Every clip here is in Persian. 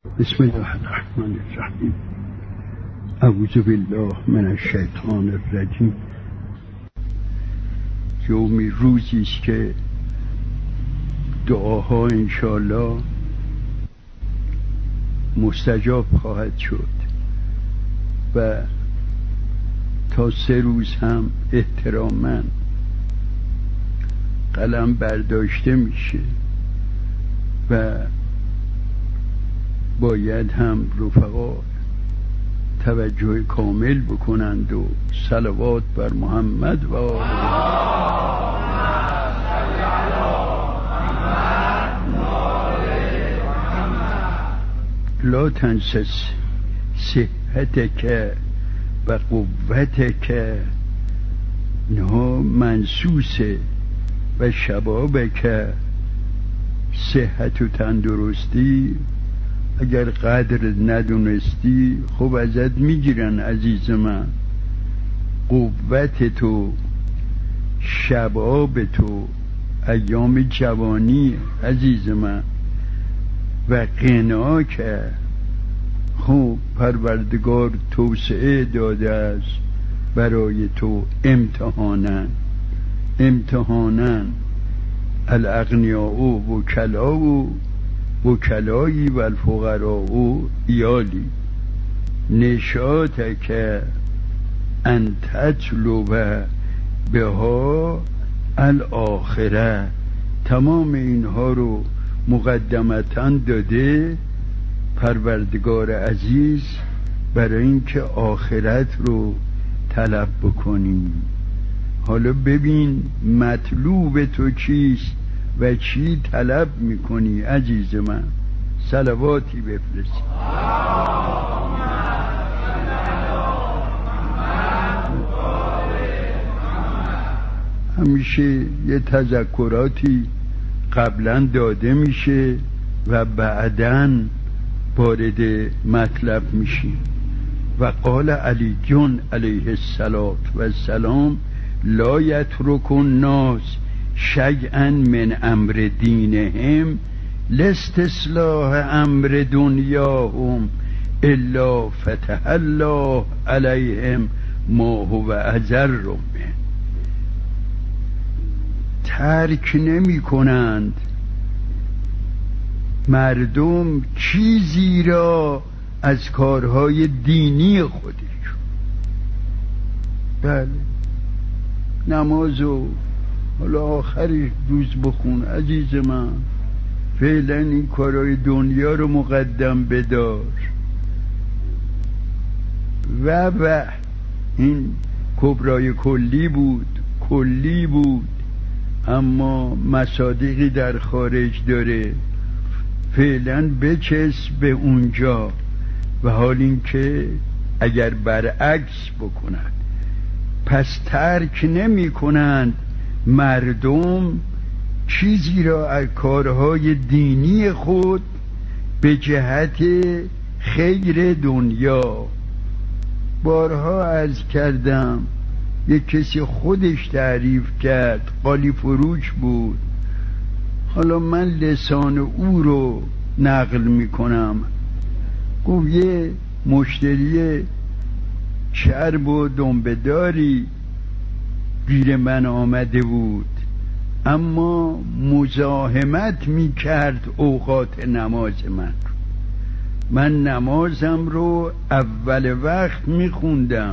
بسم الله الرحمن الرحیم. اعوذ بالله من الشیطان الرجیم. یومی روزی است که دعاها انشاءالله مستجاب خواهد شد و تا 3 روز هم احتراما قلم برداشته میشه و باید هم رفقا توجه کامل بکنند و صلوات بر محمد و لا تنسس صحتک و قوتک نه منسوسه و شبابک. صحت و تندرستی اگر قدر ندونستی خب ازت میگیرن عزیز من. قوت تو، شباب تو، ایام جوانی عزیز من و غنا که خب پروردگار توسعه داده است برای تو امتحانن الاغنیاء و وکلایی و الفقراء و ایالی نشاتک ان تطلب بها الاخره. تمام اینها رو مقدمتاً داده پروردگار عزیز برای اینکه آخرت رو طلب بکنی. حالا ببین مطلوب تو چیست و چی طلب میکنی عزیز من. صلواتی بفرست. همیشه یه تذکراتی قبلا داده میشه و بعداً وارد مطلب میشیم. و قال علی جون علیه السلام لا یترک الناس شیئا من امر دینهم لاستصلاح امر دنیاهم الا فتح الله علیهم ما هو اضر منه. ترک نمی کنند مردم چیزی را از کارهای دینی خودشون. بله نمازو حالا آخر روز بخون عزیز من، فعلا این کارهای دنیا رو مقدم بدار و این کبرای کلی بود اما مصادیقی در خارج داره. فعلا بچسب به اونجا و حال این که اگر برعکس بکنند پس ترک نمی کنند مردم چیزی را از کارهای دینی خود به جهت خیر دنیا. بارها عرض کردم یک کسی خودش تعریف کرد، قالی فروش بود، حالا من لسان او رو نقل میکنم. گفت یه مشتری چرب و دنبه‌داری گیر من آمده بود اما مزاحمت میکرد اوقات نماز من نمازم رو اول وقت میخوندم،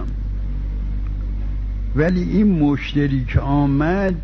ولی این مشتری که آمد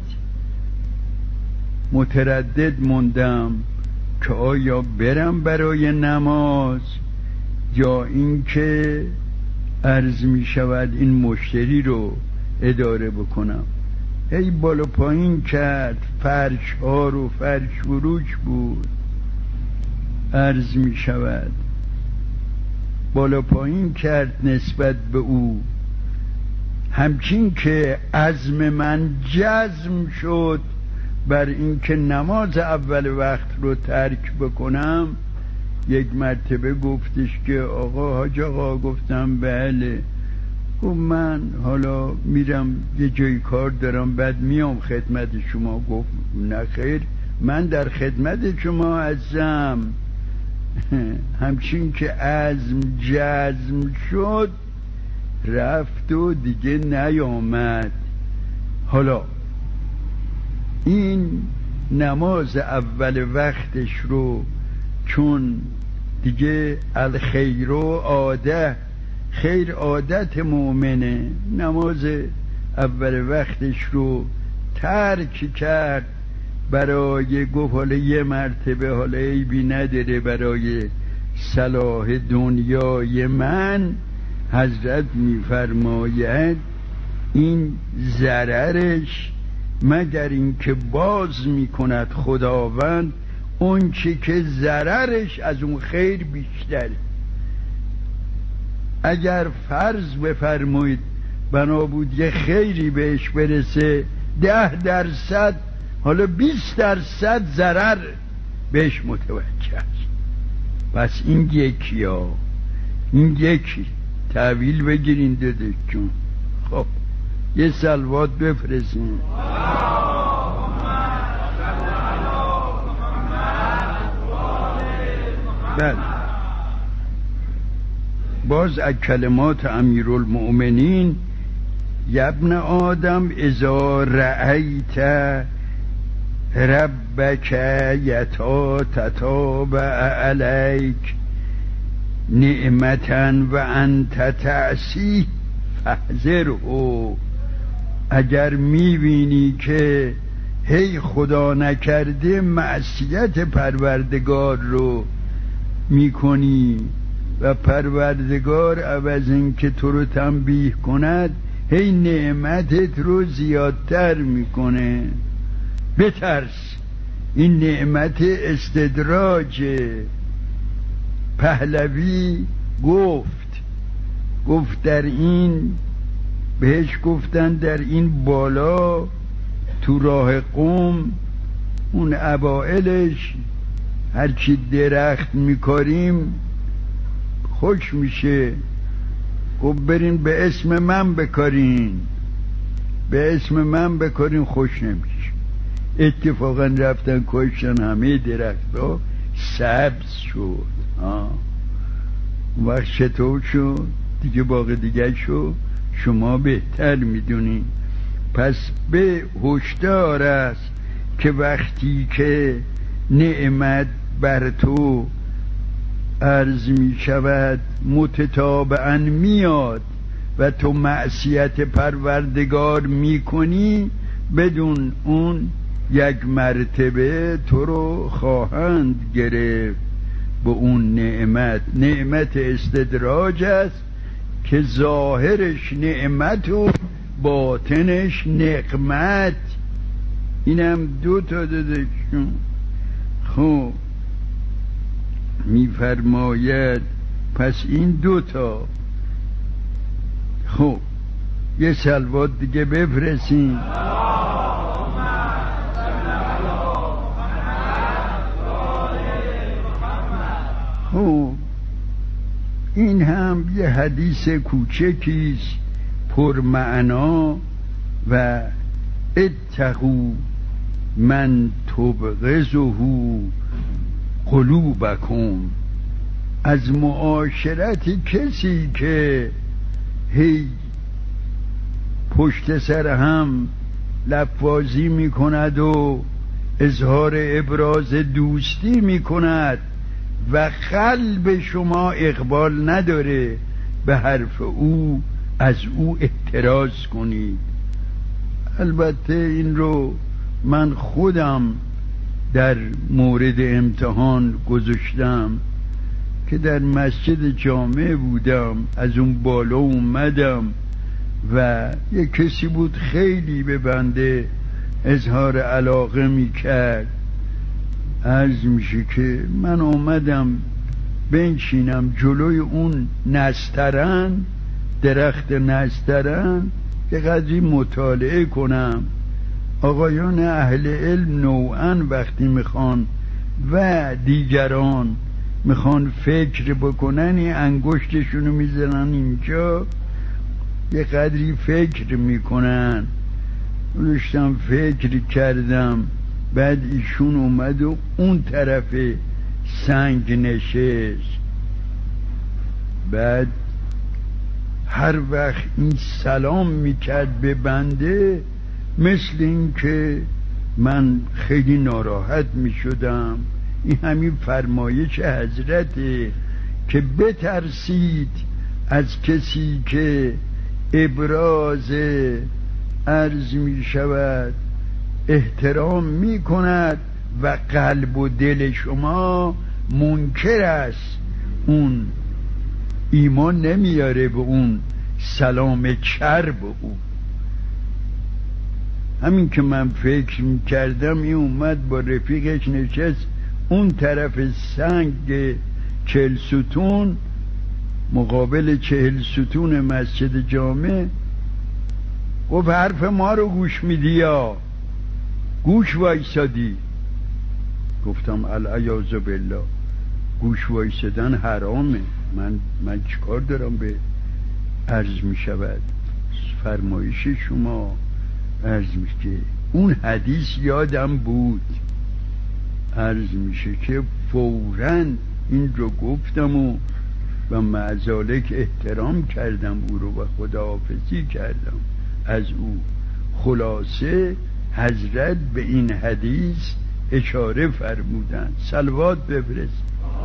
متردد موندم که آیا برم برای نماز یا اینکه عرض می شود این مشتری رو اداره بکنم. هی بالا پایین کرد، فرش ها رو فرش فروش بود، عرض می شود بالا پایین کرد نسبت به او. همچین که عزم من جزم شد بر اینکه نماز اول وقت رو ترک بکنم، یک مرتبه گفتش که آقا حاج آقا. گفتم بله. گفت من حالا میرم یه جای کار دارم بعد میام خدمت شما. گفت نه خیر، من در خدمت شما هستم، همچین که عزم جزم شد رفت و دیگه نیامد. حالا این نماز اول وقتش رو چون دیگه الخیر عاده، خیر عادت مؤمنه، نماز اول وقتش رو ترک کرد برای گفت حالا یه مرتبه، حالا عیبی نداره برای صلاح دنیای من. حضرت میفرماید این ضررش مگر اینکه باز میکند خداوند اون چی که ضررش از اون خیر بیشتره. اگر فرض بفرمایید بنا بود یه خیری بهش برسه 10%، حالا 20% ضرر بهش متوجه است. پس این یکی ها، این یکی تحویل بگیرین داده جون. خب یه صلوات بفرستین. بله باز از کلمات امیرالمؤمنین یبن آدم اذا رأیت ربک یتاتبع علیک نعمتا و انت تعصی فاحذره. اگر میبینی که هی خدا نکرده معصیت پروردگار رو میکنی و پروردگار عوض این که تو رو تنبیه کند هی نعمتت رو زیادتر میکنه، بترس. این نعمت استدراج. پهلوی گفت در این بهش گفتن در این بالا تو راه قوم اون اوائلش هرچی درخت میکاریم خوش میشه، گفت برین به اسم من بکارین، به اسم من بکارین خوش نمیشه. اتفاقا رفتن کشتن همه درخت ها سبز شد. وقت چطور شد دیگه باقی دیگه شد شما بهتر میدونین. پس به هشدار است که وقتی که نعمت بر تو عرض می شود متتابعاً میاد و تو معصیت پروردگار می کنی، بدون اون یک مرتبه تو رو خواهند گرفت به اون نعمت استدراج است که ظاهرش نعمت و باطنش نقمت. اینم 2 تا داده. خب میفرماید پس این 2 تا. خب یه صلوات دیگه بفرستین. خب این هم یه حدیث کوچکیست پر معنا و اتقوا من تبغضه قلوبکم. از معاشرت کسی که هی پشت سر هم لفاظی می کند و اظهار ابراز دوستی می کند و قلب شما اقبال نداره به حرف او، از او احتراز کنید. البته این رو من خودم در مورد امتحان گذاشتم که در مسجد جامع بودم، از اون بالا اومدم و یک کسی بود خیلی به بنده اظهار علاقه میکرد. عرض میشه که من آمدم بنشینم جلوی اون نسترن، درخت نسترن، که قدری مطالعه کنم. آقایان اهل علم نوعا وقتی میخوان و دیگران میخوان فکر بکنن این انگشتشونو میزنن اینجا، یه قدری فکر میکنن. داشتم فکر کردم، بعد ایشون اومد و اون طرف سنگ نشست. بعد هر وقت این سلام میکرد به بنده، مثل این که من خیلی ناراحت میشدم. این همین فرمایش حضرته که بترسید از کسی که ابراز عرض می شود احترام می کند و قلب و دل شما منکر است، اون ایمان نمیاره به اون سلام چرب او. همین که من فکر میکردم این اومد با رفیقش نشست اون طرف سنگ 40 ستون مقابل 40 ستون مسجد جامع. گفت حرف ما رو گوش میدی یا گوش وایسادی؟ گفتم العیاذ بالله، گوش وایسادن حرامه. من چیکار دارم به عرض می شود فرمایش شما؟ عرض میشه که اون حدیث یادم بود، عرض میشه که فوراً این رو گفتم و معذالک احترام کردم او رو و خداحافظی کردم از او. خلاصه حضرت به این حدیث اشاره فرمودند. صلوات بفرست.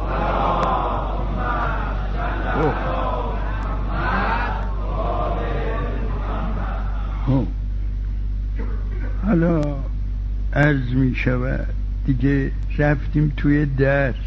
حالا عرض می شود دیگه رفتیم توی درس.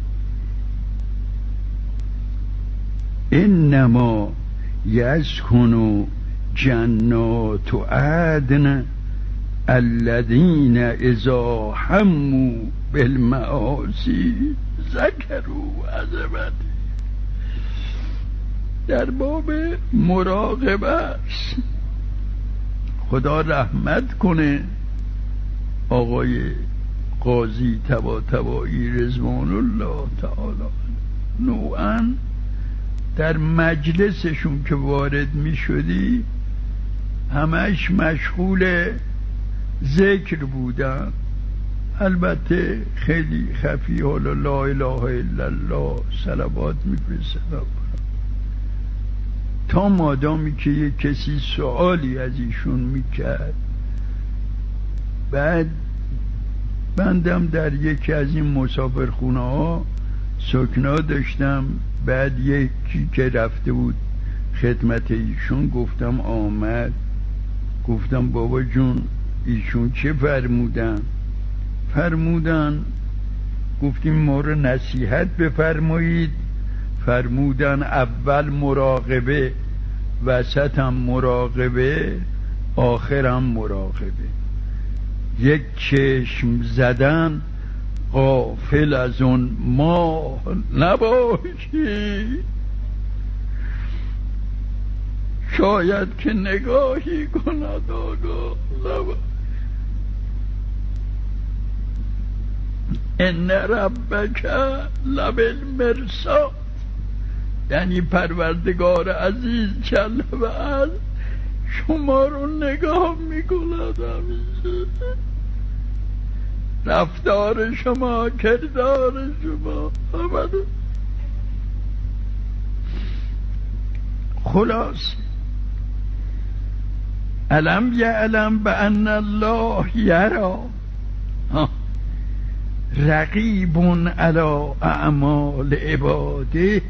انما یسکن جنات عدن الذین اذا هموا بالمعاصی ذکروا عظمت. در باب مراقبه است. خدا رحمت کنه آقای قاضی طباطبایی رضوان الله تعالی نوعاً در مجلسشون که وارد می شدی همش مشغول ذکر بودن. البته خیلی خفی، حالا لا اله الا الله صلوات می فرستن تا مادامی که یک کسی سوالی از ایشون میکرد. بعد بندم در یکی از این مسافرخونه ها سکنا داشتم. بعد یکی که رفته بود خدمت ایشون گفتم آمد، گفتم بابا جون ایشون چه فرمودن؟ گفتیم ما رو نصیحت بفرمایید. فرمودن اول مراقبه، وسطم مراقبه، آخرم مراقبه. یک چشم زدن غافل از اون ماه نباشی، شاید که نگاهی کند آگاه نباشی. ان ربک لبالمرصاد، یعنی پروردگار عزیز جل و عز شما رو نگاه میکند همیشه. رفتار شما، کردار شما همه. خلاص الم یعلم بان الله یرا رقیب علی اعمال عباده.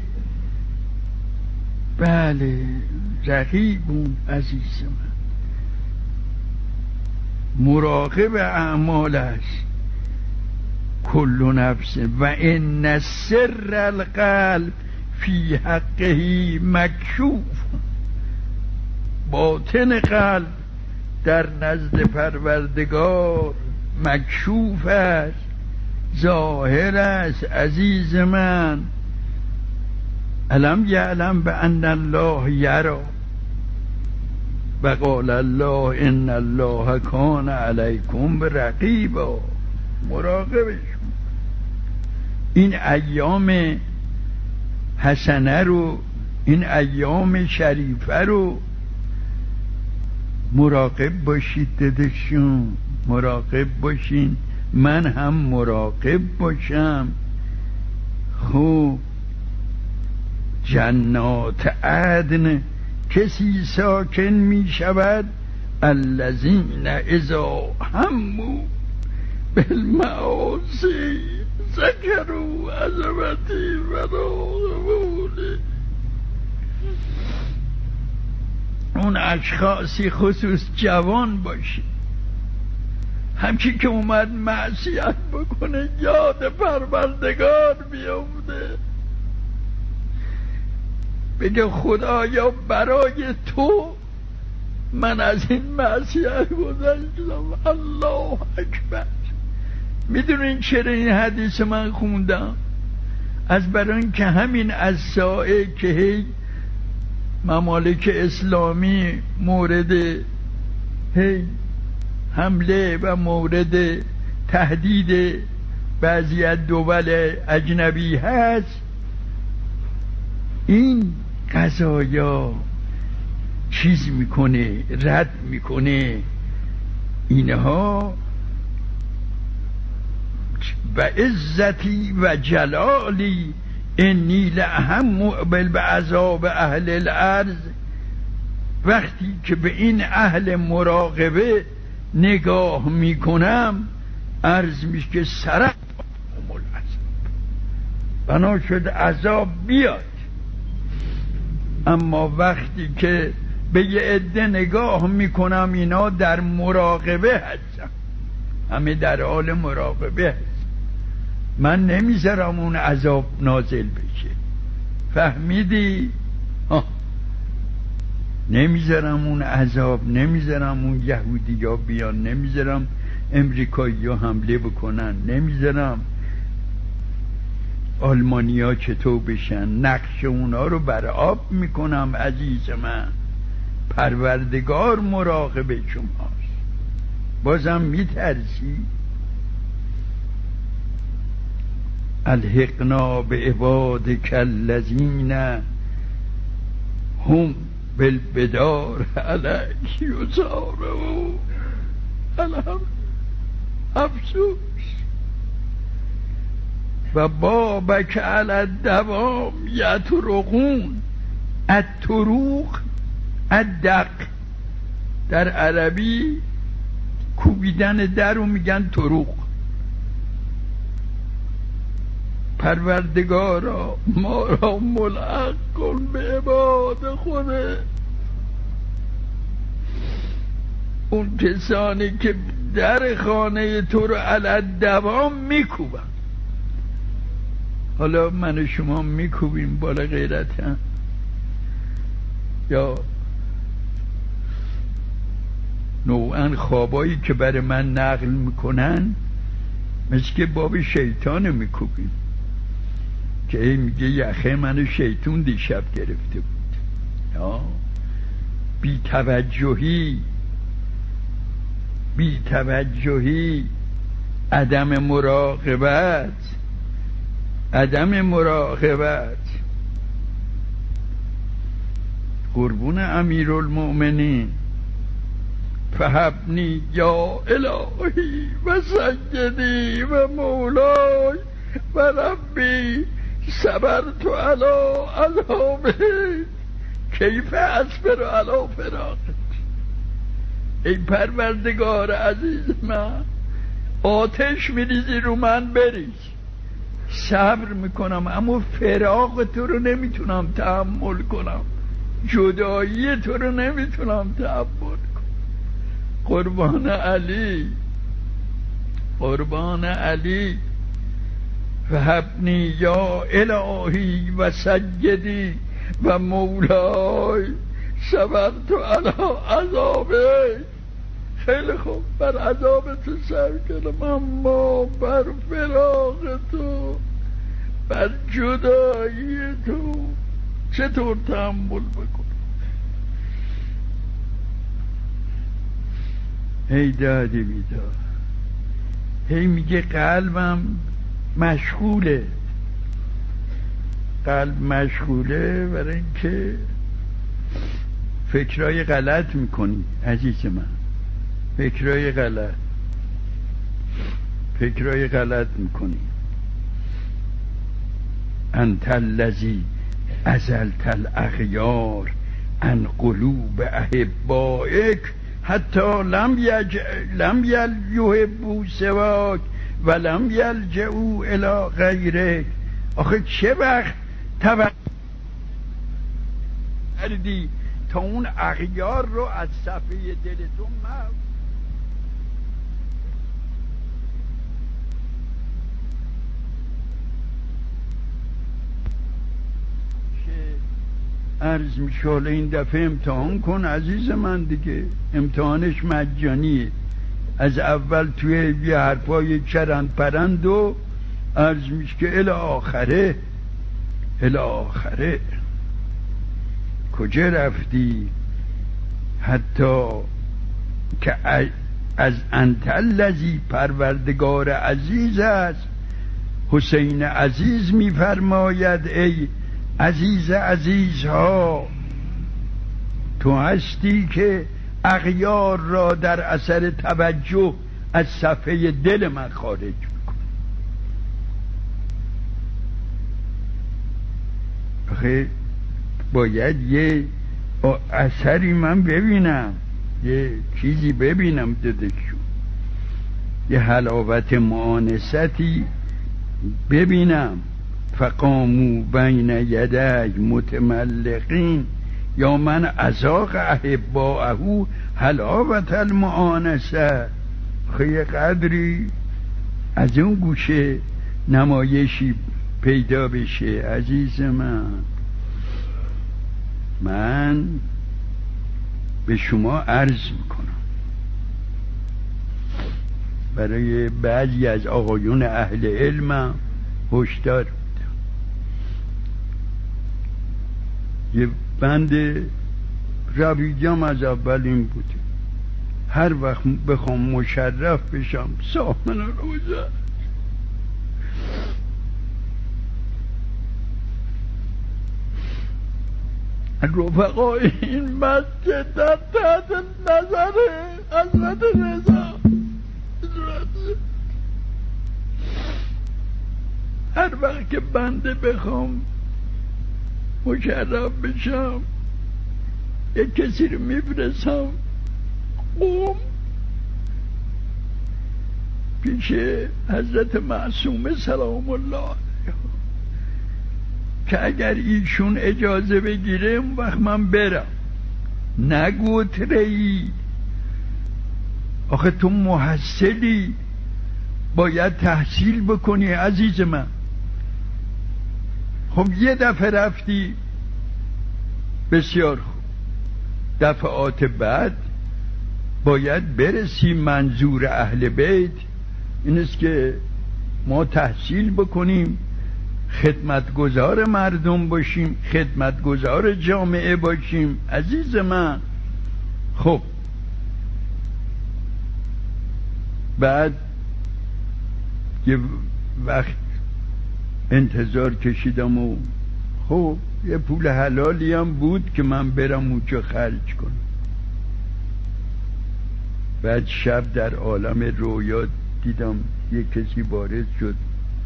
بله رقیبون عزیز من، مراقب اعمال است. کل نفس و ان سر القلب فی حقه مکشوف. باطن قلب در نزد پروردگار مکشوف است، ظاهر است عزیز من. الم یعلم بان الله یرا و قال الله ان الله کان علیکم رقیبا. مراقبش. این ایام حسنه رو، این ایام شریفه رو مراقب باشید داداشون، مراقب باشین. من هم مراقب باشم جنات عدن کسی ساکن می شود الذین اذا هموا بالمعاصی ذکروا عظمتی و راغبونی. اون اشخاصی خصوص جوان باشی همچی که اومد معصیت بکنه یاد پروردگار بیفته، بگه خدایا برای تو من از این معصیت گذشتم. الله اکبر. میدونین چرا این حدیث من خوندم؟ از برای اینکه همین از سائه که هی ممالک اسلامی مورد هی حمله و مورد تهدید بعضی از دول اجنبی هست، این قضایا چیز میکنه، رد میکنه اینها. و عزتی و جلالی انی لهم بالعذاب اهل الارض. وقتی که به این اهل مراقبه نگاه میکنم عرض میشه که سرم بنا شد عذاب بیاد. اما وقتی که به یه عده نگاه میکنم اینا در مراقبه هستم، همه در حال مراقبه هست، من نمیذارم اون عذاب نازل بشه. فهمیدی؟ نمیذارم اون عذاب، نمیذارم اون یهودی ها بیان، نمیذارم امریکایی ها حمله بکنن، نمیذارم آلمانی ها چطور بشن. نقش اونا رو بر آب میکنم عزیز من. پروردگار مراقب شماست، بازم میترسی؟ الحقنا بعبادک الذین هم بالبدار علیک یصارعون. افسوس. و بابک علی الدوام یطرقون. الطروق الدق، در عربی کوبیدن در رو میگن طروق. پروردگارا ما را ملحق کن به عباد خوده، اون کسانی که در خانه تو رو علی الدوام میکوبن. حالا من و شما میکوبیم بالا غیرت هم، یا نوعا خوابایی که برای من نقل میکنن مثل که باب شیطان میکوبیم که ای میگه یخه منو شیطون دیشب گرفته بود. بی توجهی، عدم مراقبت. قربون امیرالمؤمنین فهبنی یا الهی و سیدی و مولای و ربی صبرت علی عذابه کیف اصبر علی فراقت. ای پروردگار عزیز من، آتش میریزی رو من بریز، صبر میکنم اما فراق تو رو نمیتونم تحمل کنم، جدایی تو رو نمیتونم تحمل کنم. قربان علی فهبنی یا الهی و سیدی و مولای صبرت علی عذابه. خیلی خوب، بر عذاب تو صبر کردم، اما بر فراق تو، بر جدایی تو چطور تحمل بکنم؟ هی دادی بیدار، هی میگه قلبم مشغوله. قلب مشغوله برای اینکه فکرای غلط میکنی عزیز من، فکرای غلط میکنی. انت الذی ازلت الاغیار عن قلوب احبائک حتی لم یحبوا سواک و لم یلجئوا الی غیرک. آخه چه وقت توقع کردی تا اون اغیار رو از صفحه دلتون محو عرض میشه. این دفعه امتحان کن عزیز من دیگه، امتحانش مجانیه. از اول توی یه حرفای چرند پرند و عرض میشه که الی آخره کجا رفتی؟ حتی که از انت الذی پروردگار عزیز است. حسین عزیز میفرماید ای عزیز عزیزها، تو هستی که اغیار را در اثر توجه از صفحه دل من خارج میکن. آخه باید یه اثری من ببینم، یه چیزی ببینم دادشون، یه حلاوت معانستی ببینم. فقامو بین یدی متملقین یا من ازاق احباءه حلاوت المعانسه. خیلی قدری از اون گوشه نمایشی پیدا بشه. عزیز من به شما عرض میکنم، برای بعضی از آقایون اهل علم هشدار میدم. یه بند رویدم از اول این بوده، هر وقت بخوام مشرف بشم سامن روزه رفقای این مسجد در تحت نظر حضرت رضا، هر وقت که بنده بخوام مشرف بشم یک کسی رو میفرستم قوم پیش حضرت معصومه سلام الله علیه که اگر ایشون اجازه بگیره اون وقت من برم. نگو ترهی، آخه تو محصلی، باید تحصیل بکنی عزیز من. خب یه دفعه رفتی بسیار خوب، دفعات بعد باید برسی منظور اهل بیت این است که ما تحصیل بکنیم، خدمتگزار مردم باشیم، خدمتگزار جامعه باشیم عزیز من. خب بعد یه وقت انتظار کشیدم و خب یه پول حلالی هم بود که من برم اونجا خرج کنم. بعد شب در عالم رویا دیدم یه کسی وارد شد،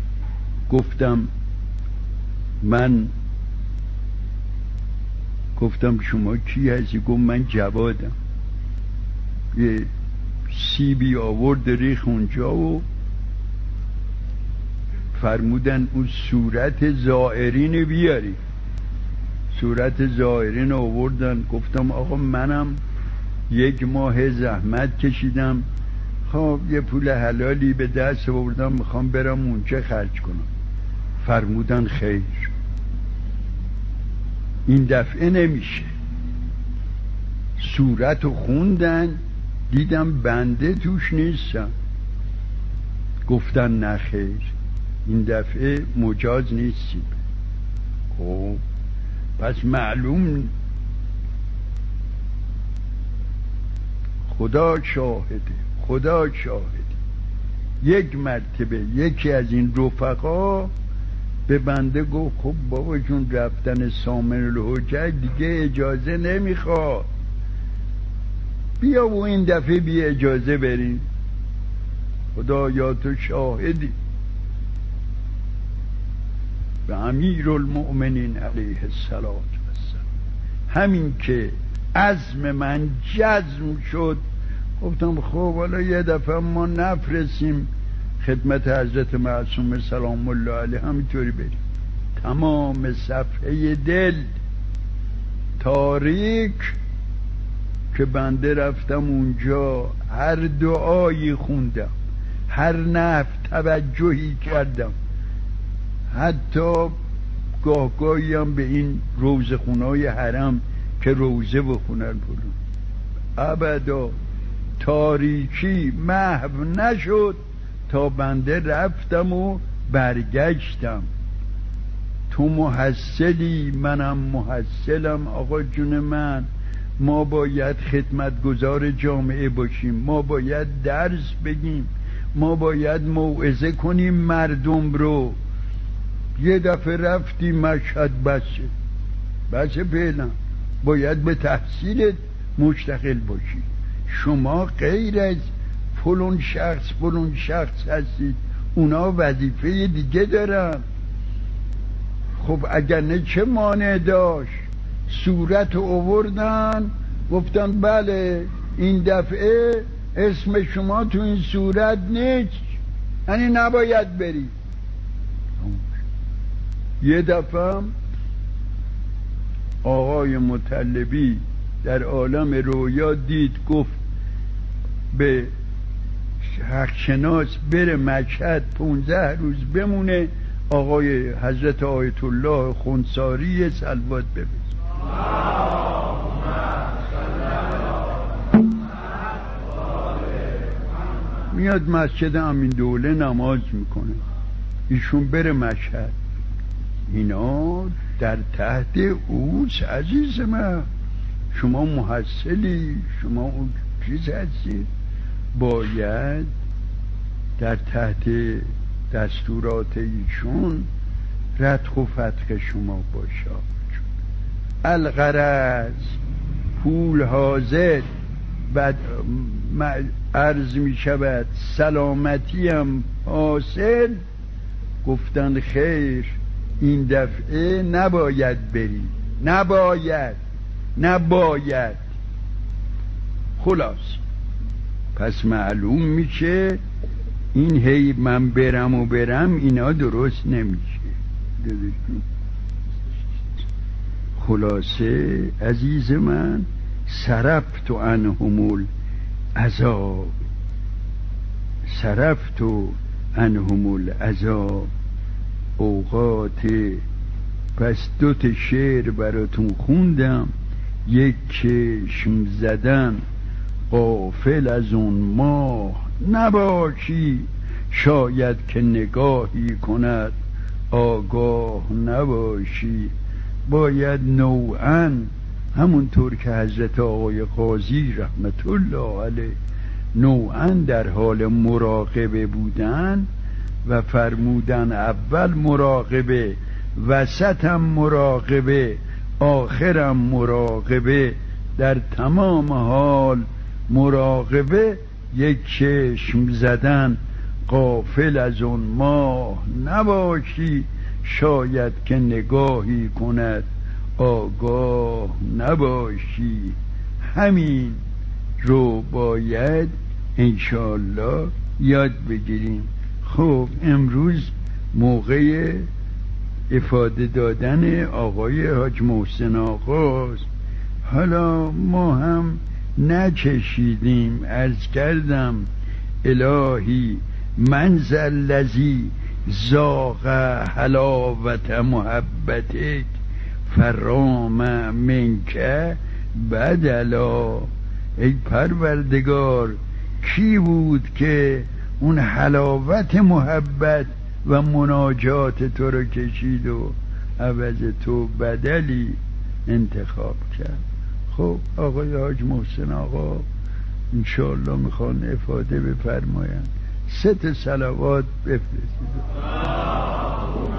گفتم شما کی هستی؟ گفت من جوادم. یه سیبی آورد ریخ اونجا و فرمودن اون صورت زائرین بیاری. صورت زائرین آوردن. گفتم آقا منم 1 ماه زحمت کشیدم، خب یه پول حلالی به دست آوردم میخوام برم اونجا خرج کنم. فرمودن خیر، این دفعه نمیشه. صورت رو خوندن، دیدم بنده توش نیستم. گفتن نه خیر، این دفعه مجاز نیستیم. خب پس معلوم خدا شاهده. 1 مرتبه یکی از این رفقا به بنده گفت خب بابا جون رفتن سامن الحجج دیگه اجازه نمیخواد، بیا و این دفعه بی اجازه بریم. خدا یا تو شاهدی. به امیرالمؤمنین علیه السلام. همین که عزم من جزم شد، گفتم خب حالا یه دفعه ما نفرسیم خدمت حضرت معصوم سلام الله علیه، همینطوری بریم. تمام صفحه دل تاریک که بنده رفتم اونجا، هر دعایی خوندم، هر نفع توجهی کردم، حتی گاهگاهی هم به این روزه خونای حرم که روزه بخونن بلون، ابدا تاریکی محو نشد تا بنده رفتم و برگشتم. تو محصلی، منم محصلم. آقا جون من، ما باید خدمتگزار جامعه باشیم، ما باید درس بگیم، ما باید موعظه کنیم مردم رو. یه دفعه رفتی مشهد، بسه فعلا باید به تحصیلت مشتغل باشی. شما غیر از فلان شخص هستید، اونا وظیفه دیگه دارن. خب اگر نه چه مانع داشت؟ صورت آوردن گفتن بله این دفعه اسم شما تو این صورت نیست، یعنی نباید بری. یه دفعه آقای مطلبی در عالم رویا دید، گفت به حق شناس بره مشهد 15 روز بمونه، آقای حضرت آیت الله خنساری صلوات ببرد. میاد مسجد امین دوله نماز میکنه، ایشون بره مشهد. اینا در تحت اوست عزیز من. شما محصلی، شما اون چیز هستید، باید در تحت دستورات ایشون ردخ و فتق شما باشد. الغرض پول حاضر و عرض می شود سلامتی هم حاصل. گفتن خیر این دفعه نباید بری، نباید. خلاص پس معلوم میشه این هی من برم اینا درست نمیشه. خلاصه عزیز من، صرفت عنهم العذاب اوقات. پس 2 شعر براتون خوندم. یک چشم زدن غافل از اون ماه نباشی، شاید که نگاهی کند آگاه نباشی. باید نوعاً همونطور که حضرت آقای قاضی رحمت الله علیه نوعاً در حال مراقبه بودن و فرمودن اول مراقبه، وسطم مراقبه، آخرم مراقبه، در تمام حال مراقبه. یک چشم زدن غافل از اون ماه نباشی، شاید که نگاهی کند آگاه نباشی. همین رو باید انشاءالله یاد بگیریم. خب امروز موقع افاده دادن آقای حاج محسن آقاست. حالا ما هم نچشیدیم، عرض کردم الهی من ذا الذی ذاق حلاوت محبتک فرام منک بدلا. ای پروردگار کی بود که اون حلاوت محبت و مناجات تو رو کشید و عوض تو بدلی انتخاب کرد؟ خب آقای حاج محسن آقا انشاءالله میخوان افاده بفرمایند. 3 صلوات بفرستید.